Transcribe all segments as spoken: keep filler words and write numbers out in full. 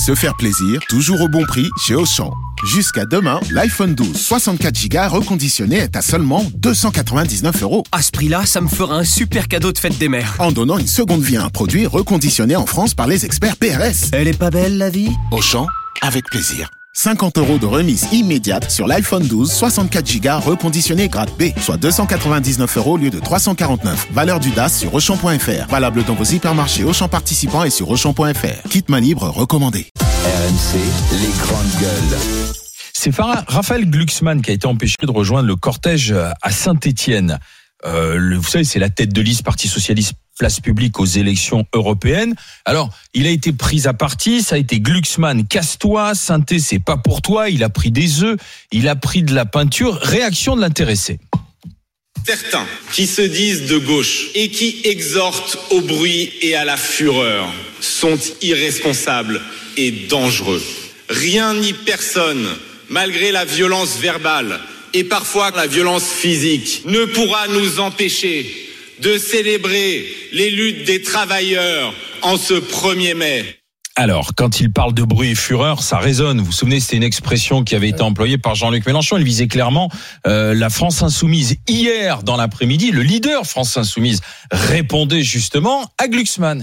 Se faire plaisir, toujours au bon prix chez Auchan. Jusqu'à demain, l'iPhone douze soixante-quatre giga reconditionné est à seulement deux cent quatre-vingt-dix-neuf euros. À ce prix-là, ça me fera un super cadeau de fête des mères. En donnant une seconde vie à un produit reconditionné en France par les experts P R S. Elle est pas belle, la vie ? Auchan, avec plaisir. cinquante euros de remise immédiate sur l'iPhone douze soixante-quatre giga reconditionné grade B, soit deux cent quatre-vingt-dix-neuf euros au lieu de trois cent quarante-neuf. Valeur du D A S sur Auchan point F R. Valable dans vos hypermarchés Auchan participants et sur Auchan point F R. Kit main libre recommandé. R M C, les grandes gueules. C'est Raphaël Glucksmann qui a été empêché de rejoindre le cortège à Saint-Étienne. Euh, le, vous savez, c'est la tête de liste Parti Socialiste Place Publique aux élections européennes. Alors, il a été pris à partie, ça a été Glucksmann, casse-toi, Saint-Étienne, c'est pas pour toi, il a pris des œufs, il a pris de la peinture. Réaction de l'intéressé. Certains qui se disent de gauche et qui exhortent au bruit et à la fureur sont irresponsables et dangereux. Rien ni personne, malgré la violence verbale et parfois la violence physique, ne pourra nous empêcher de célébrer les luttes des travailleurs en ce premier mai. Alors, quand il parle de bruit et fureur, ça résonne. Vous vous souvenez, c'était une expression qui avait été employée par Jean-Luc Mélenchon. Il visait clairement euh, la France Insoumise. Hier, dans l'après-midi, le leader France Insoumise répondait justement à Glucksmann.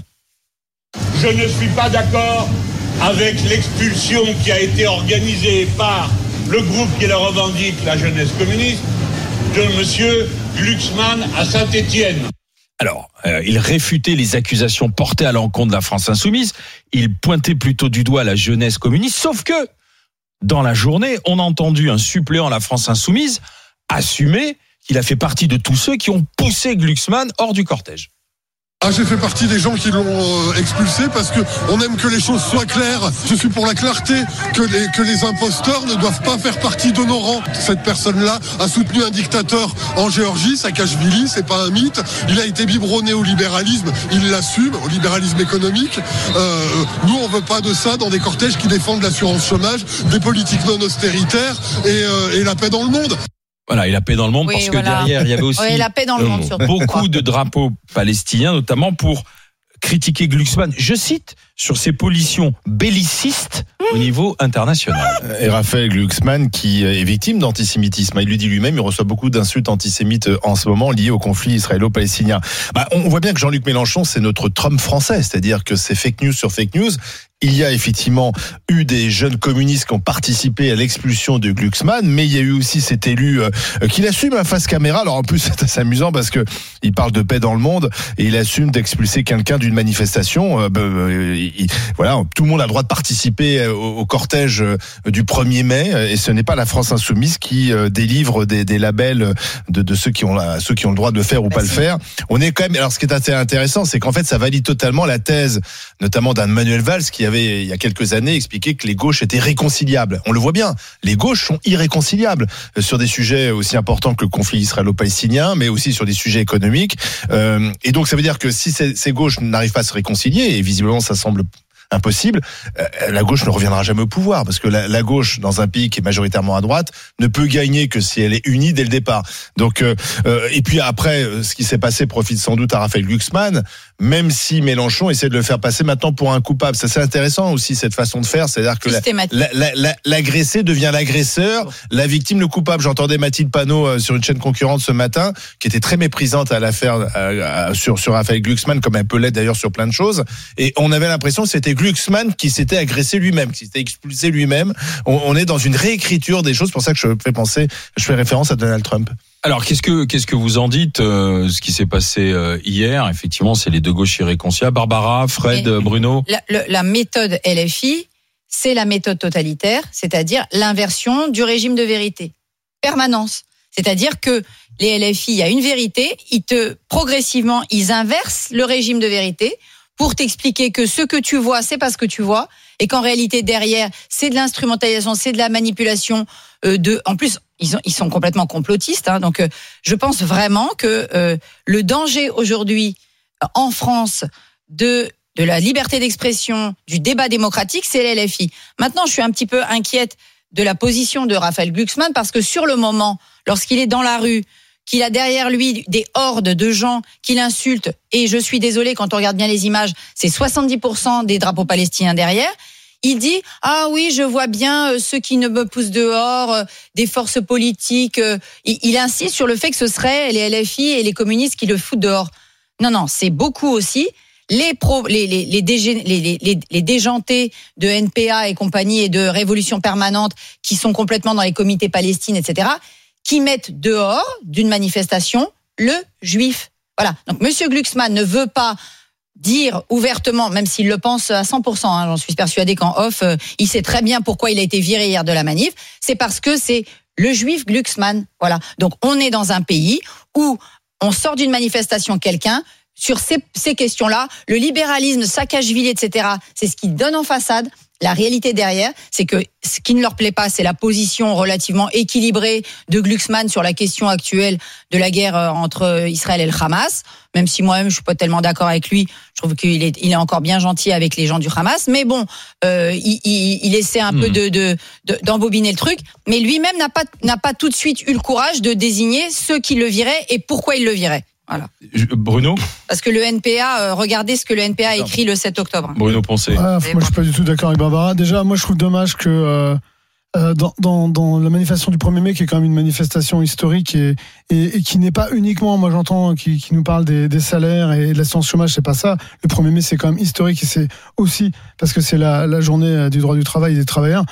Je ne suis pas d'accord avec l'expulsion qui a été organisée par le groupe qui la revendique, la jeunesse communiste, de monsieur Glucksmann à Saint-Étienne. Alors, euh, il réfutait les accusations portées à l'encontre de la France Insoumise. Il pointait plutôt du doigt la jeunesse communiste. Sauf que, dans la journée, on a entendu un suppléant à la France Insoumise assumer qu'il a fait partie de tous ceux qui ont poussé Glucksmann hors du cortège. Ah, j'ai fait partie des gens qui l'ont euh, expulsé parce que on aime que les choses soient claires. Je suis pour la clarté, que les, que les imposteurs ne doivent pas faire partie de nos rangs. Cette personne-là a soutenu un dictateur en Géorgie, Saakashvili, c'est pas un mythe. Il a été biberonné au libéralisme, il l'assume, au libéralisme économique. Euh, nous, on veut pas de ça dans des cortèges qui défendent l'assurance chômage, des politiques non austéritaires et, euh, et la paix dans le monde. Voilà, et la paix dans le monde, oui, parce que voilà. Derrière, il y avait aussi oui, la paix dans le monde, surtout. beaucoup de drapeaux palestiniens, notamment pour critiquer Glucksmann, je cite, sur ses positions bellicistes au niveau international. Et Raphaël Glucksmann qui est victime d'antisémitisme. Il lui dit lui-même, il reçoit beaucoup d'insultes antisémites en ce moment liées au conflit israélo-palestinien. Bah, on voit bien que Jean-Luc Mélenchon, c'est notre Trump français, c'est-à-dire que c'est fake news sur fake news. Il y a effectivement eu des jeunes communistes qui ont participé à l'expulsion de Glucksmann, mais il y a eu aussi cet élu euh, qui l'assume à face caméra. Alors en plus, c'est assez amusant parce que il parle de paix dans le monde et il assume d'expulser quelqu'un d'une manifestation. Euh, bah, il, voilà, tout le monde a le droit de participer au, au cortège du premier mai et ce n'est pas la France Insoumise qui euh, délivre des, des labels de, de ceux qui ont la, ceux qui ont le droit de le faire ou bah, pas c'est... le faire. On est quand même. Alors ce qui est assez intéressant, c'est qu'en fait, ça valide totalement la thèse, notamment d'un Manuel Valls qui avait il y a quelques années expliqué que les gauches étaient réconciliables. On le voit bien, les gauches sont irréconciliables sur des sujets aussi importants que le conflit israélo-palestinien, mais aussi sur des sujets économiques. Euh, et donc ça veut dire que si ces, ces gauches n'arrivent pas à se réconcilier, et visiblement ça semble impossible, euh, la gauche ne reviendra jamais au pouvoir, parce que la, la gauche, dans un pays qui est majoritairement à droite, ne peut gagner que si elle est unie dès le départ. Donc, euh, euh, et puis après, ce qui s'est passé profite sans doute à Raphaël Glucksmann, même si Mélenchon essaie de le faire passer maintenant pour un coupable. Ça, c'est intéressant aussi, cette façon de faire, c'est-à-dire que la, la, la, la, l'agressé devient l'agresseur, la victime le coupable. J'entendais Mathilde Panot euh, sur une chaîne concurrente ce matin, qui était très méprisante à l'affaire euh, sur, sur Raphaël Glucksmann, comme elle peut l'être d'ailleurs sur plein de choses, et on avait l'impression que c'était Glucksmann qui s'était agressé lui-même, qui s'était expulsé lui-même. On, on est dans une réécriture des choses, c'est pour ça que je fais penser, je fais référence à Donald Trump. Alors, qu'est-ce que qu'est-ce que vous en dites euh, ce qui s'est passé euh, hier? Effectivement, c'est les deux gauches irréconciliables. Barbara, Fred, Et Bruno. La, le, la méthode L F I, c'est la méthode totalitaire, c'est-à-dire l'inversion du régime de vérité, permanence. C'est-à-dire que les L F I, il y a une vérité, ils te progressivement, ils inversent le régime de vérité pour t'expliquer que ce que tu vois, c'est pas ce que tu vois, et qu'en réalité derrière, c'est de l'instrumentalisation, c'est de la manipulation. Euh, de, en plus, ils, ont, ils sont complètement complotistes. Hein, donc, euh, je pense vraiment que euh, le danger aujourd'hui euh, en France de de la liberté d'expression, du débat démocratique, c'est l'L F I. Maintenant, je suis un petit peu inquiète de la position de Raphaël Glucksmann parce que sur le moment, lorsqu'il est dans la rue, qu'il a derrière lui des hordes de gens qui l'insultent, et je suis désolée, quand on regarde bien les images, c'est soixante-dix pour cent des drapeaux palestiniens derrière, Il dit ah oui, je vois bien euh, ceux qui ne me poussent dehors, euh, des forces politiques. Euh, il, il insiste sur le fait que ce serait les L F I et les communistes qui le foutent dehors. Non, non, c'est beaucoup aussi les pro, les les les, dégé, les, les, les, les déjantés de N P A et compagnie et de Révolution permanente qui sont complètement dans les comités Palestine, et cetera, qui mettent dehors d'une manifestation le juif. Voilà. Donc Monsieur Glucksmann ne veut pas dire ouvertement, même s'il le pense à cent pour cent, hein, j'en suis persuadée qu'en off, euh, il sait très bien pourquoi il a été viré hier de la manif, c'est parce que c'est le juif Glucksmann. Voilà. Donc on est dans un pays où on sort d'une manifestation quelqu'un, sur ces, ces questions-là, le libéralisme, Saakashvili, et cetera, c'est ce qu'ils donnent en façade. La réalité derrière, c'est que ce qui ne leur plaît pas, c'est la position relativement équilibrée de Glucksmann sur la question actuelle de la guerre entre Israël et le Hamas. Même si moi-même, je suis pas tellement d'accord avec lui, je trouve qu'il est, il est encore bien gentil avec les gens du Hamas. Mais bon, euh, il, il, il essaie un mmh. peu de, de, de, d'embobiner le truc. Mais lui-même n'a pas, n'a pas tout de suite eu le courage de désigner ceux qui le viraient et pourquoi il le virait. Voilà. Bruno ? Parce que le N P A, euh, regardez ce que le N P A a écrit le sept octobre. Bruno Poncet. Ouais, moi, je suis pas du tout d'accord avec Barbara. Déjà, moi, je trouve dommage que euh, euh, dans, dans, dans la manifestation du premier mai, qui est quand même une manifestation historique et, et, et qui n'est pas uniquement, moi j'entends, qui, qui nous parle des, des salaires et de l'assurance chômage, c'est pas ça. Le premier mai, c'est quand même historique et c'est aussi parce que c'est la, la journée du droit du travail et des travailleurs.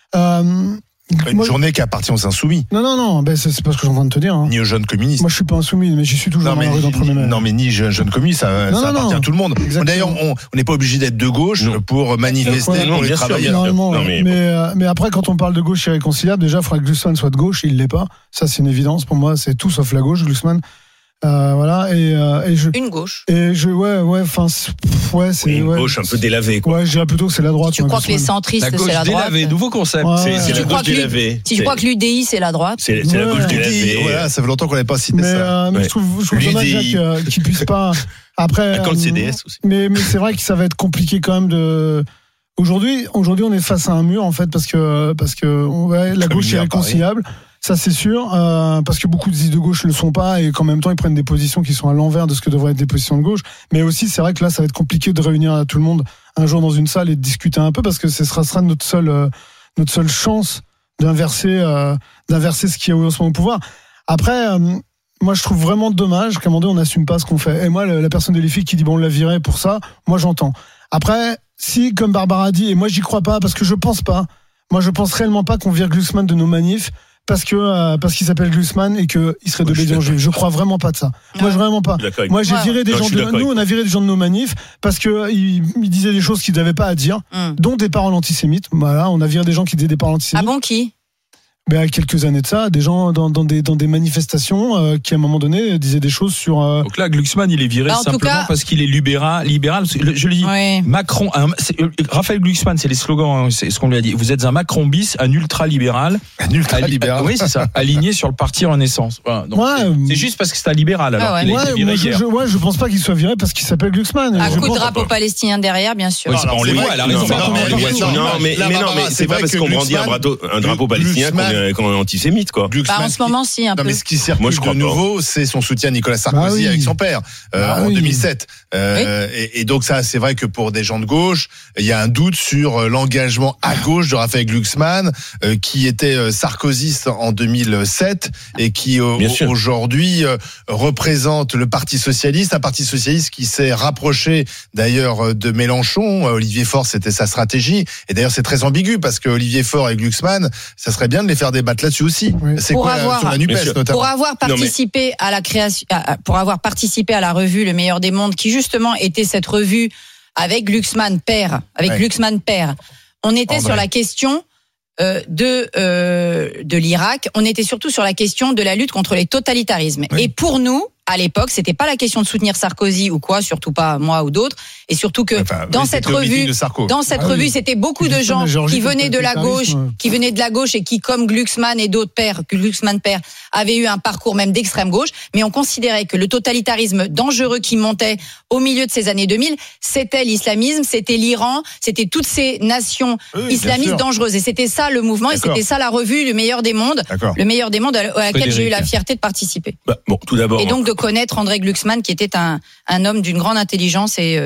Euh, Une moi, journée qui appartient aux insoumis. Non, non, non, ben c'est, c'est pas ce que je suis en train de te dire. Hein. Ni aux jeunes communistes. Moi, je suis pas insoumis, mais j'y suis toujours non, dans mais, la rue dans le premier mai. Non, mais ni jeunes jeune communistes, ça, non, ça non, appartient non. à tout le monde. Exactement. D'ailleurs, on n'est pas obligé d'être de gauche non. pour manifester ouais, pour non, les travailleurs. Non, mais, mais, euh, mais après, quand on parle de gauche irréconciliable, déjà, il faudrait que Glucksmann soit de gauche, il l'est pas. Ça, c'est une évidence. Pour moi, c'est tout sauf la gauche, Glucksmann. Euh, voilà et, euh, et je une gauche et je ouais ouais enfin ouais c'est oui, une ouais, gauche un peu délavée quoi. Ouais, je dirais plutôt que c'est la droite. Si tu crois que les centristes la c'est la droite délavée, nouveau concept. Ouais, c'est, ouais. c'est Si la gauche délavée. Si tu crois que l'U D I c'est la droite. C'est, c'est ouais, la gauche délavée. Voilà, ça fait longtemps qu'on n'avait pas cité mais, ça. Euh, mais ouais. je trouve je trouve dommage qu'il, qu'il puisse pas après. Quand le C D S aussi. Mais mais c'est vrai que ça va être compliqué quand même de. Aujourd'hui, aujourd'hui, on est face à un mur en fait parce que parce que ouais, la gauche est irréconciliable. Ça c'est sûr, euh, parce que beaucoup de gauche ne le sont pas et qu'en même temps ils prennent des positions qui sont à l'envers de ce que devraient être des positions de gauche. Mais aussi c'est vrai que là ça va être compliqué de réunir tout le monde un jour dans une salle et de discuter un peu parce que ce sera, sera notre seule euh, notre seule chance d'inverser euh, d'inverser ce qui est en ce moment au pouvoir. Après, euh, moi je trouve vraiment dommage qu'à un moment donné on n'assume pas ce qu'on fait. Et moi la personne de l'I F I qui dit bon on l'a viré pour ça, moi j'entends. Après si comme Barbara dit et moi j'y crois pas parce que je pense pas. Moi je pense réellement pas qu'on vire Glucksmann de nos manifs. Parce que euh, parce qu'il s'appelle Glucksmann et que il serait d'obédience juive. Je crois vraiment pas de ça. Ouais. Moi, je vraiment pas. Moi, j'ai viré des non, gens de nous, on a viré des gens de nos manifs parce que ils, ils disaient des choses qu'ils n'avaient pas à dire, mm. dont des paroles antisémites. Voilà, on a viré des gens qui disaient des paroles antisémites. Ah bon, qui? Ben, il y a quelques années de ça, des gens dans, dans, des, dans des manifestations euh, qui, à un moment donné, disaient des choses sur... Euh... Donc là, Glucksmann, il est viré bah, simplement cas... parce qu'il est libéral. libéral je le dis, oui. Macron... Un, Raphaël Glucksmann, c'est les slogans, c'est ce qu'on lui a dit. Vous êtes un Macron bis, un ultra-libéral. Un ultra-libéral. Oui, c'est ça. Aligné sur le parti Renaissance. Voilà, donc ouais, c'est, c'est juste parce que c'est un libéral, alors. Ah ouais. Ouais, moi, je, je, ouais, je pense pas qu'il soit viré parce qu'il s'appelle Glucksmann. Un coup de pense... drapeau palestinien derrière, bien sûr. Oui, c'est on les voit, elle a raison. Non, mais non, mais c'est pas parce qu'on brandit un drapeau palestinien qu'on est antisémite. Quoi. Bah, en ce moment, si, un non, peu. Mais ce qui circule Moi, je crois de nouveau, pas. C'est son soutien à Nicolas Sarkozy bah oui. avec son père euh, bah en oui. deux mille sept. Euh, oui. et, et donc ça, c'est vrai que pour des gens de gauche, il y a un doute sur l'engagement à gauche de Raphaël Glucksmann, euh, qui était sarkozyste en deux mille sept et qui euh, aujourd'hui euh, représente le Parti socialiste, un Parti socialiste qui s'est rapproché d'ailleurs de Mélenchon. Olivier Faure, c'était sa stratégie. Et d'ailleurs, c'est très ambigu parce que Olivier Faure et Glucksmann, ça serait bien de les faire débattre là-dessus aussi. Oui. C'est pour quoi avoir, sur la NUPES notamment. Pour avoir participé non, mais... à la création, pour avoir participé à la revue Le Meilleur des Mondes, qui justement était cette revue avec Glucksmann père, avec ouais. Glucksmann père. On était André. sur la question euh, de euh, de l'Irak. On était surtout sur la question de la lutte contre les totalitarismes. Oui. Et pour nous, à l'époque, c'était pas la question de soutenir Sarkozy ou quoi, surtout pas moi ou d'autres, et surtout que enfin, dans, oui, cette revue, dans cette ah, revue, oui. c'était beaucoup de gens qui venaient de la gauche, qui venaient de la gauche et qui, comme Glucksmann et d'autres pères, Glucksmann père, avaient eu un parcours même d'extrême gauche, mais on considérait que le totalitarisme dangereux qui montait au milieu de ces années deux mille, c'était l'islamisme, c'était l'Iran, c'était toutes ces nations oui, islamistes dangereuses, et c'était ça le mouvement, D'accord. et c'était ça la revue Le Meilleur des Mondes, D'accord. le Meilleur des Mondes à laquelle Frédéric. j'ai eu la fierté de participer. Bah, bon, tout d'abord. Et donc de connaître André Glucksmann, qui était un, un homme d'une grande intelligence et euh,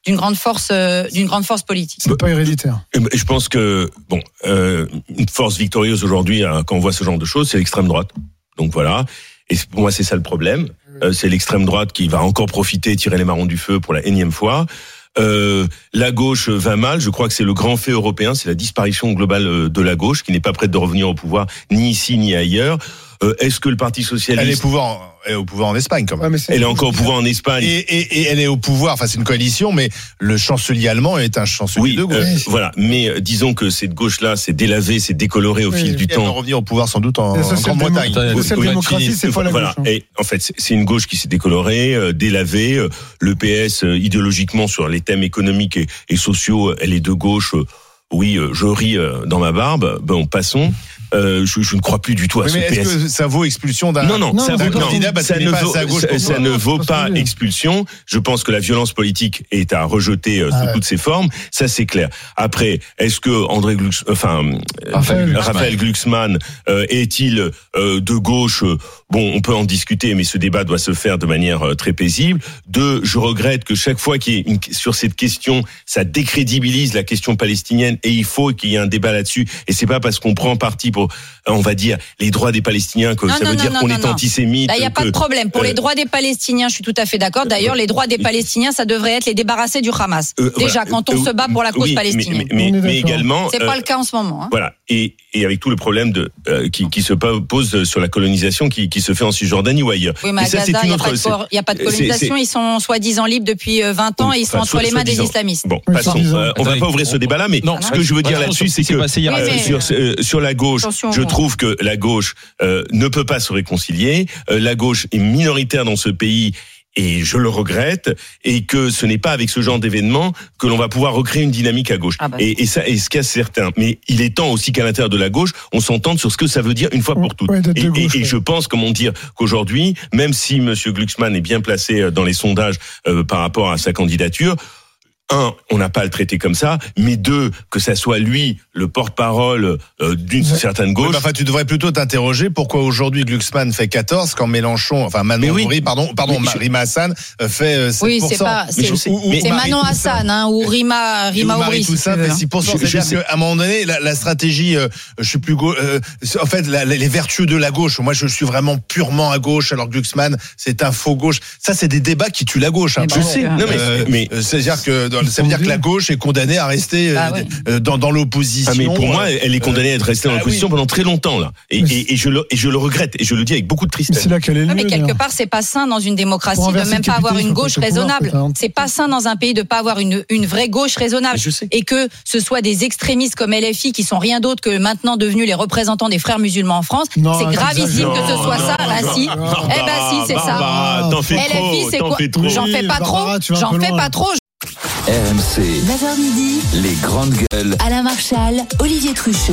d'une grande force, euh, d'une grande force politique. C'est pas héréditaire. Je pense que bon, euh, une force victorieuse aujourd'hui, hein, quand on voit ce genre de choses, c'est l'extrême droite. Donc voilà. Et pour moi, c'est ça le problème. Euh, c'est l'extrême droite qui va encore profiter, tirer les marrons du feu pour la énième fois. Euh, la gauche va mal. Je crois que c'est le grand fait européen, c'est la disparition globale de la gauche, qui n'est pas prête de revenir au pouvoir ni ici ni ailleurs. Euh, est-ce que le Parti socialiste... Elle est, pouvoir, elle est au pouvoir en Espagne, quand même. Ouais, elle est encore au pouvoir en Espagne. Et, et, et elle est au pouvoir, enfin c'est une coalition, mais le chancelier allemand est un chancelier oui, de gauche. Euh, voilà, mais euh, disons que cette gauche-là s'est délavée, s'est décolorée au oui, fil du temps. Elle va revenir au pouvoir sans doute en, en Grande-Bretagne. La social-démocratie, c'est pas la voilà. gauche. Hein. Et en fait, c'est une gauche qui s'est décolorée, euh, délavée. Euh, le P S, euh, idéologiquement, sur les thèmes économiques et, et sociaux, elle est de gauche. Euh, oui, euh, je ris euh, dans ma barbe. Bon, passons. Euh, je, je ne crois plus du tout à oui, ce mais P S. Est-ce que ça vaut expulsion d'un Non, non, non ça, vaut, non, candidat parce ça, ne vaut, ça, ça ne vaut pas expulsion. Je pense que la violence politique est à rejeter euh, sous ah ouais. toutes ses formes. Ça, c'est clair. Après, est-ce que André Glux, enfin, Raphaël, Raphaël Glucksmann euh, est-il euh, de gauche? Bon, on peut en discuter, mais ce débat doit se faire de manière euh, très paisible. Deux, je regrette que chaque fois qu'il y ait une, sur cette question, ça décrédibilise la question palestinienne, et il faut qu'il y ait un débat là-dessus. Et c'est pas parce qu'on prend parti pour, on va dire, les droits des Palestiniens que non, ça non, veut non, dire non, qu'on non, est non. antisémite. Là, il n'y a que, pas de problème. Pour euh, les droits des Palestiniens, je suis tout à fait d'accord. D'ailleurs, les droits des Palestiniens, ça devrait être les débarrasser du Hamas. Euh, Déjà, voilà. quand on euh, se bat pour la cause oui, palestinienne. Mais, mais, mais également, c'est euh, pas le cas en ce moment. Hein. Voilà. Et, et avec tout le problème de euh, qui, qui se pose sur la colonisation qui, qui se fait en Cisjordanie ou ailleurs. Oui, mais à ça, Gaza, il n'y a, a pas de colonisation. C'est, c'est... Ils sont soi-disant libres depuis vingt ans oui, et ils sont entre les mains des islamistes. Bon, passons. Euh, on va pas ouvrir ce débat-là, mais non, ce que je veux dire là-dessus, c'est que sur sur la gauche, je trouve que la gauche ne peut pas se réconcilier. La gauche est minoritaire dans ce pays. Et je le regrette, et que ce n'est pas avec ce genre d'événement que l'on va pouvoir recréer une dynamique à gauche. Ah bah. et, et ça, et ce qu'il y a certain. Mais il est temps aussi qu'à l'intérieur de la gauche, on s'entende sur ce que ça veut dire une fois pour toutes. Ouais, et, gauche, et, ouais. et je pense, comment dire, qu'aujourd'hui, même si Monsieur Glucksmann est bien placé dans les sondages euh, par rapport à sa candidature, un, on n'a pas à le traiter comme ça, mais deux, que ça soit lui le porte-parole euh, d'une ouais. certaine gauche. Oui, enfin, tu devrais plutôt t'interroger pourquoi aujourd'hui Glucksmann fait quatorze quand Mélenchon, enfin Manon oui. Bourri, pardon, pardon, je... Rima Hassan fait euh, sept pour cent. Oui, c'est pas, c'est, ou, ou, ou c'est Manon Hassan, hein, ou Rima, Rima Bourri. Tout ça fait six pour cent. Je, C'est-à-dire qu'à un moment donné, la, la stratégie, euh, je suis plus gauche, euh, en fait, la, les vertus de la gauche. Moi, je suis vraiment purement à gauche, alors Glucksmann, c'est un faux gauche. Ça, c'est des débats qui tuent la gauche. Hein, je sais. Non, mais, euh, mais c'est-à-dire que ça veut dire que la gauche est condamnée à rester bah, euh, oui. dans, dans l'opposition. Ah, mais pour moi, elle est condamnée à être restée dans ah, l'opposition oui. pendant très longtemps là. Et, et, et, je le, et je le regrette et je le dis avec beaucoup de tristesse. C'est là qu'elle est ah, mais quelque part, c'est pas sain dans une démocratie de même pas avoir une gauche raisonnable. C'est pas sain dans un pays de pas avoir une, une vraie gauche raisonnable. Et que ce soit des extrémistes comme L F I qui sont rien d'autre que maintenant devenus les représentants des frères musulmans en France. Non, c'est gravissime que ce soit ça. Bah si. Eh ben si, c'est ça. T'en fais trop. L F I, c'est quoi? J'en fais pas trop. J'en fais pas trop. R M C, neuf heures midi, les grandes gueules. Alain Marchal, Olivier Truchot.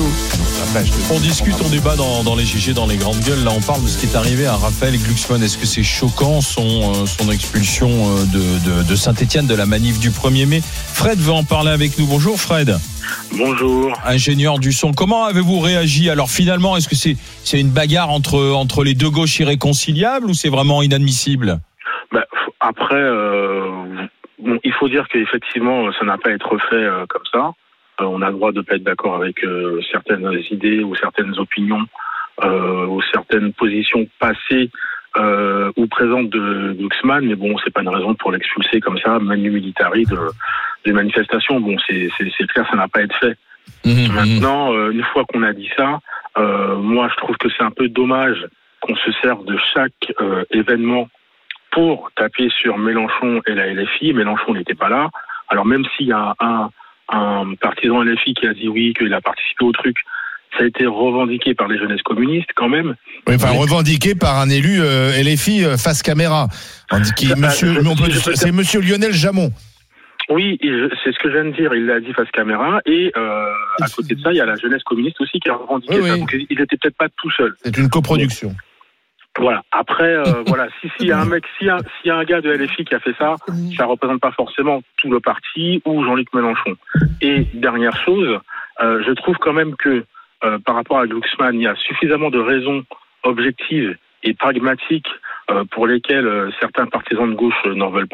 On discute, on débat dans, dans les G G, dans les grandes gueules. Là, on parle de ce qui est arrivé à Raphaël Glucksmann. Est-ce que c'est choquant, son, son expulsion de, de, de Saint-Etienne, de la manif du premier mai? Fred veut en parler avec nous. Bonjour Fred. Bonjour. Ingénieur du son. Comment avez-vous réagi? Alors finalement, est-ce que c'est, c'est une bagarre entre, entre les deux gauches irréconciliables ou c'est vraiment inadmissible? Bah, après... Euh... Bon, il faut dire qu'effectivement, ça n'a pas à être fait euh, comme ça. Euh, on a le droit de ne pas être d'accord avec euh, certaines idées ou certaines opinions euh, ou certaines positions passées euh, ou présentes de Glucksmann, mais bon, c'est pas une raison pour l'expulser comme ça, manu militari de, des manifestations. Bon, c'est, c'est, c'est clair, ça n'a pas à être fait. Mmh, Maintenant, euh, une fois qu'on a dit ça, euh, moi, je trouve que c'est un peu dommage qu'on se serve de chaque euh, événement pour taper sur Mélenchon et la L F I. Mélenchon n'était pas là. Alors même s'il y a un, un partisan L F I qui a dit oui, qu'il a participé au truc, ça a été revendiqué par les jeunesses communistes quand même. Oui, enfin, revendiqué par un élu euh, L F I euh, face caméra. On dit qu'il, monsieur, on peut, c'est monsieur Lionel Jamon. Oui, c'est ce que je viens de dire. Il l'a dit face caméra. Et euh, à côté de ça, il y a la jeunesse communiste aussi qui a revendiqué oui, ça. Oui. Donc il n'était peut-être pas tout seul. C'est une coproduction. Donc, voilà. Après, euh, voilà, si s'il y a un mec, s'il y a, s'il y a un gars de L F I qui a fait ça, ça représente pas forcément tout le parti ou Jean-Luc Mélenchon. Et dernière chose, euh, je trouve quand même que euh, par rapport à Glucksmann, il y a suffisamment de raisons objectives et pragmatiques euh, pour lesquelles euh, certains partisans de gauche euh, n'en veulent pas.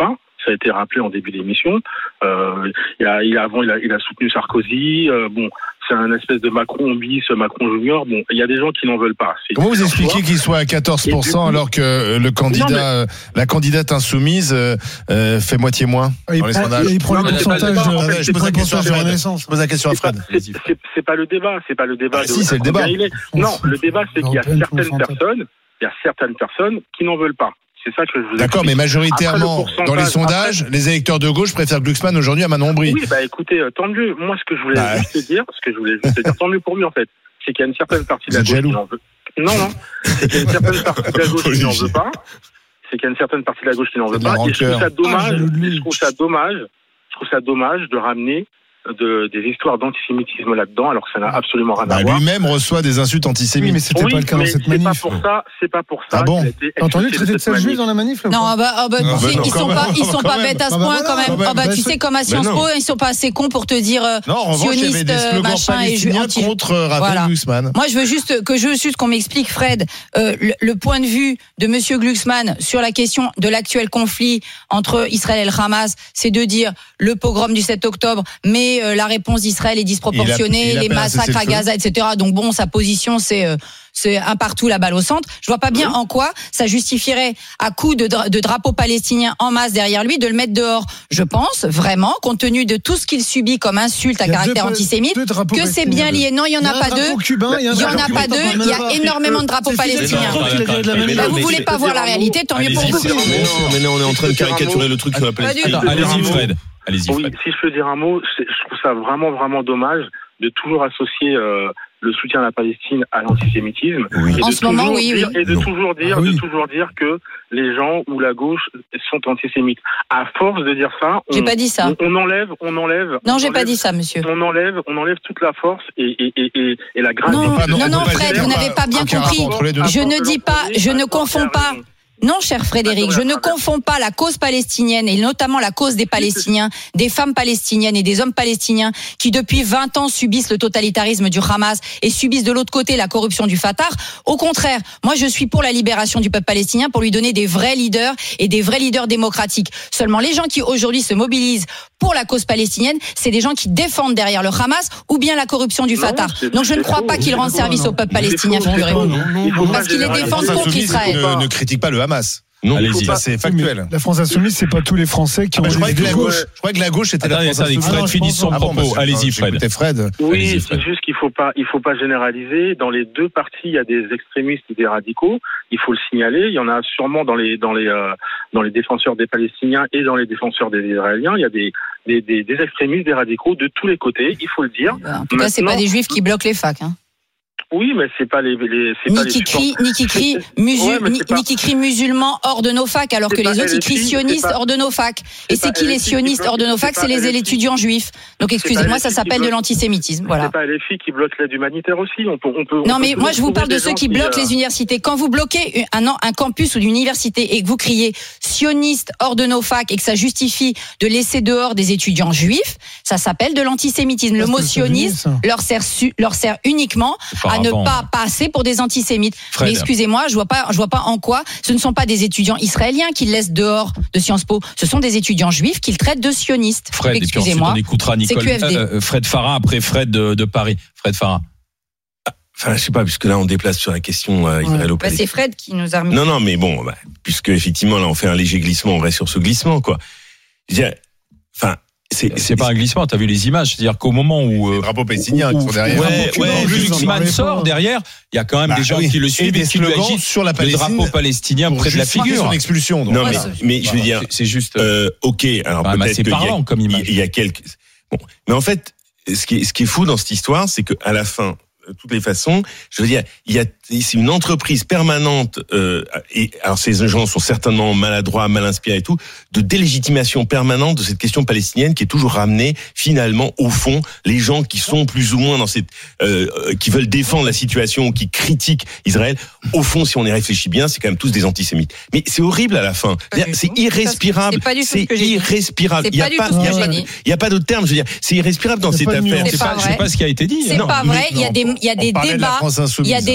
ça a été rappelé en début d'émission. Euh, il a, il a, avant, il a, il a soutenu Sarkozy. Euh, bon, c'est un espèce de Macron bis, Macron junior. Bon, il y a des gens qui n'en veulent pas. C'est Comment vous expliquez qu'il soit à quatorze pour cent coup, alors que le candidat, non, mais... la candidate insoumise euh, fait moitié moins il dans les prend, sondages? Il prend le pourcentage de, en fait, je pose la question à Fred. Je pose la question à Fred. C'est, c'est, c'est pas le débat. C'est pas le débat. Ah, de si, c'est le débat. Non, le débat, c'est qu'il y a certaines personnes, il y a certaines personnes qui n'en veulent pas. C'est ça que je vous D'accord, mais majoritairement, dans les sondages, après, les électeurs de gauche préfèrent Glucksmann aujourd'hui à Manon Bry. Oui, bah écoutez, tant mieux. Moi, ce que je voulais bah, juste dire, ce que je voulais juste dire, tant mieux pour lui en fait, c'est qu'il y a une certaine partie de la gauche qui n'en veut. Non, non, c'est qu'il y a une certaine partie de la gauche qui n'en veut pas. C'est qu'il y a une certaine partie de la gauche qui n'en veut pas. Et je trouve ça dommage. Je trouve ça dommage. Je trouve ça dommage de ramener de, des histoires d'antisémitisme là-dedans, alors que ça n'a absolument rien bah, à voir. Lui-même reçoit des insultes antisémites. Oui, mais c'était oui, pas le cas dans cette c'est manif. Pas pour ça, c'est pas pour ça. Ah bon? T'as entendu traiter de sale juif dans la manif là, non, ah bah, ah bah, ah tu bah sais, non, ils sont même, pas, ils sont pas même. bêtes à ce ah bah point voilà, quand même. Ah bah, bah, tu sais, comme à Sciences Po, ils sont pas assez cons pour te dire euh, non, sioniste, machin et juif contre Raphaël Glucksmann. Moi, je veux juste que je veux juste qu'on m'explique, Fred, euh, le, le point de vue de Monsieur Glucksmann sur la question de l'actuel conflit entre Israël et le Hamas, c'est de dire le pogrom du sept octobre, mais euh, la réponse d'Israël est disproportionnée. Les massacres à Gaza, et cetera. Donc bon, sa position, c'est euh, c'est un partout, la balle au centre. Je vois pas bien oui. en quoi ça justifierait, à coup de, dra- de drapeaux palestiniens en masse derrière lui, de le mettre dehors. Je pense vraiment, compte tenu de tout ce qu'il subit comme insulte à caractère deux, antisémite, deux que c'est bien lié. Non, il y en a, a pas deux. Cubain, il y en a pas deux. Il y a énormément de drapeaux palestiniens. Vous voulez pas voir la réalité, tant mieux pour vous. Mais non, on est en train de caricaturer le truc sur la Palestine. Allez-y, Fred. Allez-y, oui, si je peux dire un mot, je trouve ça vraiment, vraiment dommage de toujours associer euh, le soutien à la Palestine à l'antisémitisme. Oui. Et en de ce moment, oui, dire, oui. Et de non. toujours dire, ah, oui. de toujours dire que les gens ou la gauche sont antisémites. À force de dire ça, on, j'ai pas dit ça. On, on enlève, on enlève. Non, on j'ai enlève, pas dit ça, monsieur. On enlève, on enlève toute la force et et et et, et la grâce. Non, non, non, non Fred, vous n'avez pas bien compris. Je ne dis pas, je ne confonds pas. Non, cher Frédéric, je ne confonds pas la cause palestinienne et notamment la cause des Palestiniens, des femmes palestiniennes et des hommes palestiniens qui depuis vingt ans subissent le totalitarisme du Hamas et subissent de l'autre côté la corruption du Fatah. Au contraire, moi je suis pour la libération du peuple palestinien, pour lui donner des vrais leaders et des vrais leaders démocratiques. Seulement les gens qui aujourd'hui se mobilisent pour la cause palestinienne, c'est des gens qui défendent derrière le Hamas ou bien la corruption du Fatah. Donc je ne crois pas qu'ils rendent service au peuple palestinien, figurez-vous, parce qu'ils les défendent contre Israël. Ne critique pas le Hamas. Non, allez-y, ça c'est factuel. La France insoumise, c'est pas tous les Français qui ah bah, ont. Je croyais que la gauche. Je crois que la gauche était la France insoumise. Fred finisse son propos. Allez-y, Fred. Fred. Oui, allez-y, Fred. c'est juste qu'il faut pas, il faut pas généraliser. Dans les deux partis, il y a des extrémistes et des radicaux. Il faut le signaler. Il y en a sûrement dans les dans les euh, dans les défenseurs des Palestiniens et dans les défenseurs des Israéliens. Il y a des des des, des extrémistes, des radicaux de tous les côtés. Il faut le dire. En tout cas, c'est pas des juifs qui bloquent les facs. Hein. Oui, mais c'est pas les, les c'est ni pas qui les crient, ni qui crient musul, ouais, ni, pas... ni qui crient musulmans hors de nos facs, alors que les autres ils crient sionistes hors de nos facs. Et c'est qui les sionistes hors de nos facs? C'est les étudiants juifs. Donc excusez-moi, ça s'appelle de l'antisémitisme. Voilà. C'est pas les filles qui bloquent l'aide humanitaire aussi. On peut, on peut. Non, mais moi je vous parle de ceux qui bloquent les universités. Quand vous bloquez un un campus ou une université et que vous criez sionistes hors de nos facs et que ça justifie de laisser dehors des étudiants juifs, ça s'appelle de l'antisémitisme. Le mot sioniste leur sert leur sert uniquement à ne pas passer pour des antisémites. Fred. Mais excusez-moi, je vois pas, je vois pas en quoi ce ne sont pas des étudiants israéliens qui le laissent dehors de Sciences Po. Ce sont des étudiants juifs qui le traitent de sionistes. Fred, excusez-moi. Et puis ensuite on écoutera Nicole, euh, Fred Farah après Fred de, de Paris. Fred Farah. Enfin, je sais pas, puisque là on déplace sur la question euh, israélo-palestinienne. Bah, c'est Fred qui nous a remis. Non, non, mais bon, bah, puisque effectivement là on fait un léger glissement, on reste sur ce glissement, quoi. Je veux dire, enfin. C'est, c'est, c'est pas un glissement, t'as vu les images, c'est-à-dire qu'au moment où les drapeaux palestiniens qui sont derrière, ouais, ouais, Glucksmann sort derrière, il y a quand même bah, des gens oui. qui le suivent et, et qui lui agitent sur la le drapeau palestinien près de la figure. Son expulsion. Donc. Non, ouais, mais, c'est, mais je veux dire, c'est juste, euh, ok, alors bah, peut-être c'est qu'il parlant y a, comme image. Il y a quelques, bon, mais en fait, ce qui est, ce qui est fou dans cette histoire, c'est que à la fin, de toutes les façons, je veux dire, il y a, c'est une entreprise permanente, euh, et alors ces gens sont certainement maladroits, mal inspirés et tout, de délégitimation permanente de cette question palestinienne qui est toujours ramenée finalement au fond, les gens qui sont plus ou moins dans cette, euh, qui veulent défendre la situation, qui critiquent Israël, au fond, si on y réfléchit bien, c'est quand même tous des antisémites. Mais c'est horrible à la fin, c'est irrespirable, c'est, c'est irrespirable. Il y a pas, il y a pas, il y a pas d'autre terme. Je veux dire, c'est irrespirable dans cette affaire. C'est pas, c'est pas ce qui a été dit. C'est pas vrai. Il y a des Il y a des débats, il y a des débats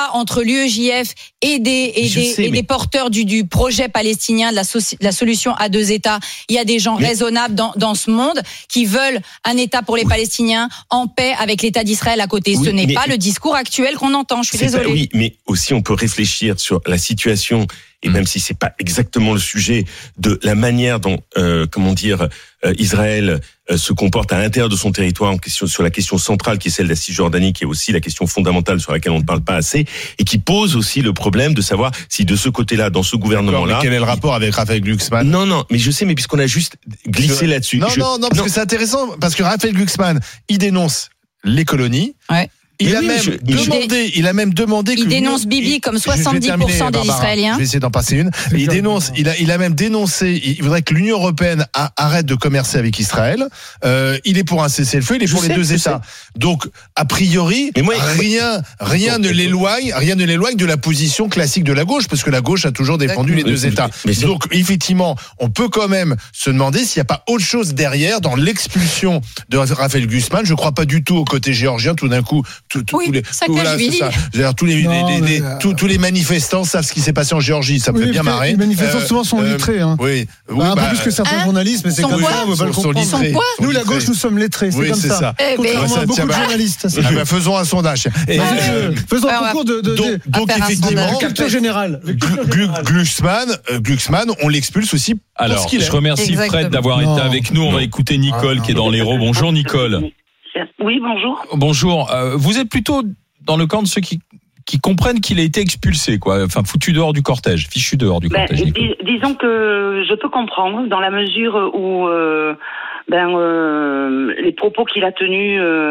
combat entre l'U E J F et des et des, sais, et mais... des porteurs du, du projet palestinien de la, so- de la solution à deux États. Il y a des gens mais... raisonnables dans, dans ce monde qui veulent un État pour les oui. Palestiniens en paix avec l'État d'Israël à côté. Oui, ce n'est mais... pas le discours actuel qu'on entend. Je suis désolée. Pas, oui, mais aussi on peut réfléchir sur la situation. Et même si c'est pas exactement le sujet de la manière dont, euh, comment dire, euh, Israël euh, se comporte à l'intérieur de son territoire en question, sur la question centrale qui est celle de la Cisjordanie, qui est aussi la question fondamentale sur laquelle on ne parle pas assez, et qui pose aussi le problème de savoir si de ce côté-là, dans ce gouvernement-là, mais quel est le rapport avec Raphaël Glucksmann? Non, non, mais je sais, mais puisqu'on a juste glissé je... là-dessus. Non, je... non, non, parce non. que c'est intéressant, parce que Raphaël Glucksmann, il dénonce les colonies. Ouais. Il mais a, oui, même je, demandé, il a même demandé il que dénonce Bibi comme soixante-dix pour cent des Israéliens. Je vais essayer d'en passer une. Il dénonce, il a, il a même dénoncé, il voudrait que l'Union européenne a, arrête de commercer avec Israël. Euh, il est pour un cessez-le-feu, il est je pour sais, les deux États. Sais. Donc, a priori, mais moi, rien, rien ne l'éloigne, rien ne l'éloigne de la position classique de la gauche, parce que la gauche a toujours défendu D'accord. les deux États. Mais Donc, effectivement, on peut quand même se demander s'il n'y a pas autre chose derrière dans l'expulsion de Raphaël Glucksmann. Je ne crois pas du tout au côté géorgien, tout d'un coup, tout, tout, oui, tous les, Voilà, c'est ça. Tous les, non, les, les, les, tous, tous les manifestants savent ce qui s'est passé en Géorgie. Ça me oui, fait bien marrer. Les manifestants euh, souvent sont lettrés. Hein. Oui, oui bah, un bah, peu plus que certains hein journalistes, mais c'est comme ça. On va le comprendre. Nous, la gauche, nous sommes lettrés. C'est oui, comme c'est ça. ça. Contrairement à beaucoup de journalistes. Ah bah, faisons un sondage. Et, euh, faisons un concours de. Donc, donc effectivement, culture générale. Glucksmann, Glucksmann, on l'expulse aussi. Alors, je remercie Fred d'avoir été avec nous. On va écouter Nicole qui est dans l'Hérault. Bonjour Nicole. Oui, bonjour. Bonjour. Vous êtes plutôt dans le camp de ceux qui qui comprennent qu'il a été expulsé, quoi, enfin foutu dehors du cortège, fichu dehors du cortège. Ben, dis, disons que je peux comprendre dans la mesure où euh, ben euh, les propos qu'il a tenus euh,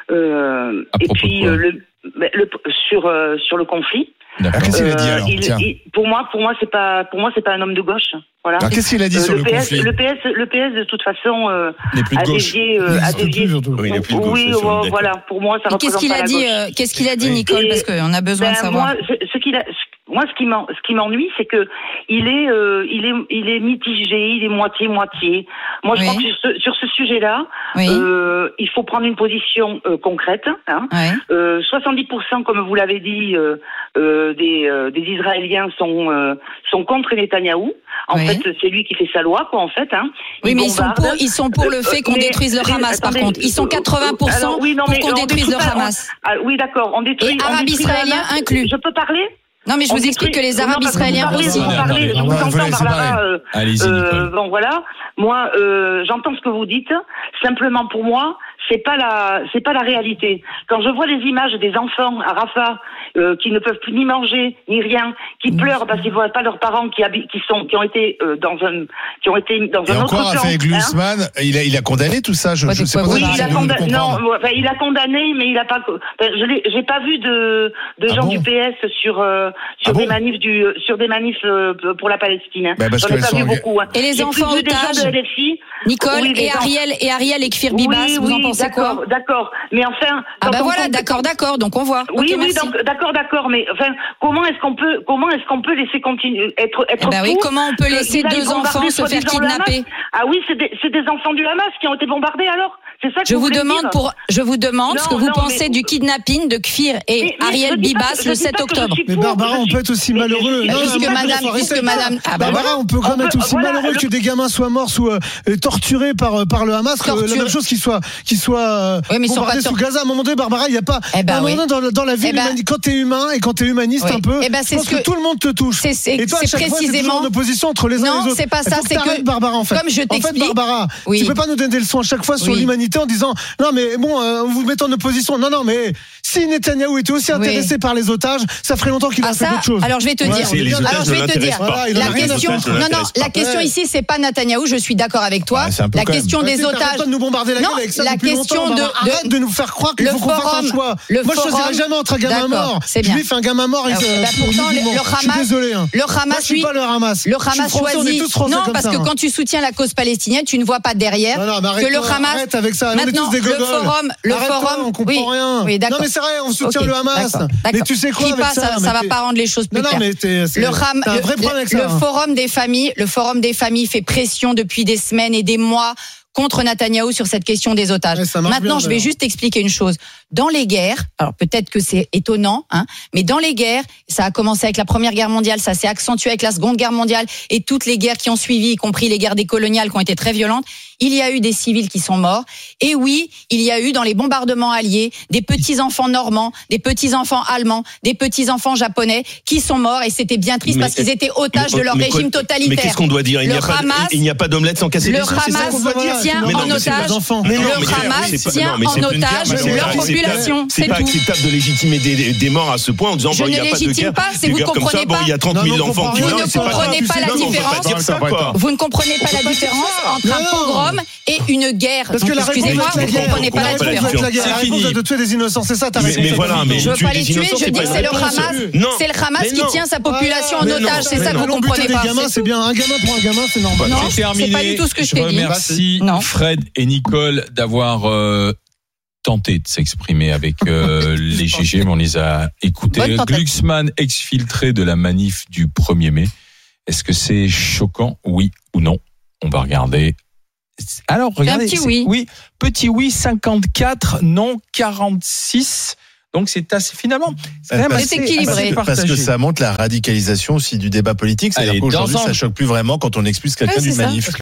euh, et puis euh, le, le sur euh, sur le conflit. D'accord. Qu'est-ce qu'il a dit alors il, il, Pour moi, pour moi, c'est pas, pour moi, c'est pas un homme de gauche. Voilà. Alors, qu'est-ce qu'il a dit euh, sur le, le P S, conflit Le P S, le P S, de toute façon, euh, plus de a gauche. dévié, euh, a dévié. Oui, il est plus de gauche. Oui, ouais, voilà. Pour moi, ça représente qu'est-ce qu'il pas a la dit gauche. euh, Qu'est-ce qu'il a dit, Nicole, parce qu'on a besoin ben, de savoir. Moi, ce, ce qu'il a, moi, ce qui m'en, ce qui m'ennuie, c'est que il est, euh, il est, il est mitigé, il est moitié moitié. Moi, je oui. crois que sur ce, sur ce sujet-là, oui. euh, il faut prendre une position euh, concrète. Hein. Oui. Euh, soixante-dix pour cent, comme vous l'avez dit, euh, euh, des, euh, des Israéliens sont, euh, sont contre Netanyahou. En oui. fait, c'est lui qui fait sa loi, quoi, en fait. Hein. Oui, ils mais ils sont, pour, ils sont pour le fait qu'on mais, détruise le Hamas, attendez, par contre. Ils sont quatre-vingts pour cent alors, oui, non, pour qu'on détruise le Hamas. On, ah, oui, d'accord, on détruit. Et Arabes israéliens inclus. Je peux parler ? Non, mais je on vous détruit, explique que les Arabes non, israéliens parlez, aussi. Vous parlez, je vous entends par là. Euh, Allez-y, euh, bon, voilà. Moi, euh, j'entends ce que vous dites. Simplement, pour moi, c'est pas la, c'est pas la réalité. Quand je vois les images des enfants à Rafah euh, qui ne peuvent plus ni manger ni rien, qui mmh. pleurent parce qu'ils voient pas leurs parents qui habitent, qui sont, qui ont été euh, dans un, qui ont été dans Et un encore, autre plan. Avec Glucksmann, hein il a, il a condamné tout ça. Je, ouais, je sais pas. Oui, il a condamné. Non, enfin, il a condamné, mais il a pas. Enfin, je l'ai, j'ai pas vu de, de ah gens bon du P S sur euh, sur ah des bon manifs du, sur des manifs euh, pour la Palestine. Hein. Bah J'en ai pas vu en... beaucoup. Hein. Et les j'ai enfants otages. De L F I. Nicole oui, et Ariel et Ariel et Kfir Bibas, oui, vous en oui, pensez d'accord, quoi? D'accord, mais enfin. Ah bah voilà, compte... d'accord, d'accord, donc on voit. Oui, okay, oui, merci. donc, d'accord, d'accord, mais enfin, comment est-ce qu'on peut, comment est-ce qu'on peut laisser continuer, être, être eh bah oui, comment on peut laisser deux enfants se faire kidnapper? Ah oui, c'est des, c'est des enfants du Hamas qui ont été bombardés alors. C'est ça que je vous, vous demande dire. pour, je vous demande non, ce que vous non, pensez mais... du kidnapping de Kfir et mais, mais Ariel Bibas le sept octobre. Mais Barbara, on peut être aussi malheureux. Non, puisque madame, puisque madame, ah bah Barbara, on peut quand même être aussi malheureux que des gamins soient morts ou torturés par par le Hamas. La même chose qu'ils soient qu'ils soient bombardés sous Gaza. À un moment donné, Barbara, il n'y a pas un moment donné dans la vie quand t'es humain et quand t'es humaniste un peu. Je pense que tout le monde te touche. Et toi, à chaque fois, c'est toujours en opposition entre les uns et les autres. Non, c'est pas ça. C'est que Barbara, en fait. Comme je t'explique. En fait, Barbara, tu peux pas nous donner des leçons à chaque fois sur l'humanité en disant non mais bon, euh, vous vous mettez en opposition. Non, non, mais si Netanyahou était aussi intéressé oui. par les otages, ça ferait longtemps qu'il ah, aurait fait d'autres choses. Alors je vais te dire. Ouais, alors je vais te dire. Voilà, la question, non, non, la question ouais. ici, c'est pas Netanyahou. Je suis d'accord avec toi. Ouais, la question même. des bah, otages. Pas de nous bombarder la non, avec ça la question de, de arrête de nous faire croire qu'il faut qu'on fasse un choix. Moi, je choisirais jamais entre un gamin mort. Juif, un gamin mort. Pourtant, le Hamas. Désolé. Le Hamas, lui. Le Hamas. Le Hamas choisit. Non, parce que quand tu soutiens la cause palestinienne, tu ne vois pas derrière que le Hamas. Arrête avec ça. Maintenant, le forum, le forum, on comprend rien. Oui, d'accord. Non, mais c'est vrai, on soutient le Hamas. Mais tu sais quoi avec ça? Ça va pas rendre les choses plus claires. Le Ram, le forum des familles, le forum des familles fait pression depuis des semaines et des mois contre Netanyahou sur cette question des otages. Ouais, Maintenant, bien, je vais juste expliquer une chose. Dans les guerres, alors peut-être que c'est étonnant, hein, mais dans les guerres, ça a commencé avec la Première Guerre mondiale, ça s'est accentué avec la Seconde Guerre mondiale et toutes les guerres qui ont suivi, y compris les guerres décoloniales qui ont été très violentes. Il y a eu des civils qui sont morts. Et oui, il y a eu dans les bombardements alliés des petits-enfants normands, des petits-enfants allemands, des petits-enfants japonais qui sont morts. Et c'était bien triste mais, parce qu'ils étaient otages mais, de leur régime quoi, totalitaire. Mais qu'est-ce qu'on doit dire ? Il n'y a, a pas d'omelette sans casser le des œufs. Hamas tient non, en otage. Mais non, le Hamas pas, tient non, en otage leur population. C'est pas acceptable de légitimer des, des morts à ce point en disant il n'y a pas de guerre. Pas, c'est vous comprenez pas. Il y a trente mille enfants qui meurent. Vous ne comprenez pas la différence. Vous ne comprenez pas la différence entre un pogrom et une guerre. Parce que la excusez-moi, vous ne comprenez pas la différence. La réponse de tuer des innocents, c'est ça ta réponse. Mais voilà, mais je veux pas les tuer, je dis que c'est le Hamas. C'est le Hamas qui tient sa population en otage, c'est ça que vous comprenez pas. C'est bien, un gamin pour un gamin, c'est normal. Non, c'est pas du tout ce que je t'ai dit. Merci Fred et Nicole d'avoir tenté de s'exprimer avec euh, les G G, mais on les a écoutés. Glucksmann exfiltré de la manif du premier mai. Est-ce que c'est choquant, oui ou non ? On va regarder. Alors, regardez. Un petit oui. Oui, petit oui, cinquante-quatre, non, quarante-six. Donc c'est assez, finalement, c'est quand même assez équilibré. Parce, parce que ça montre la radicalisation aussi du débat politique. C'est-à-dire qu'aujourd'hui, ça choque plus vraiment quand on expulse quelqu'un ouais, d'une manif.